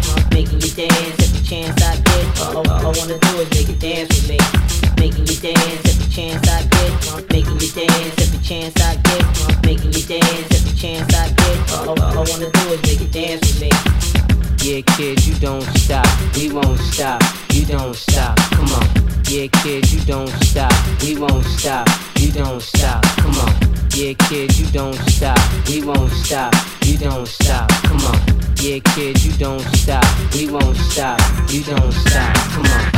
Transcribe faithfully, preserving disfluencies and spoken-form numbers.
Making you dance every chance I get. All, all I wanna do is make you dance with me. Making you dance every chance I get. Making you dance every chance I get. Making you dance every chance I get. All, all I wanna do is make you dance with me. Yeah, kid, you don't stop. We won't stop. You don't stop. Come on. Yeah, kid, you don't stop. We won't stop. You don't stop. Come on. Yeah, kid, you don't stop. We won't stop. You don't stop. Come on. Yeah, kid, you don't stop. We won't stop. You don't stop. Come on.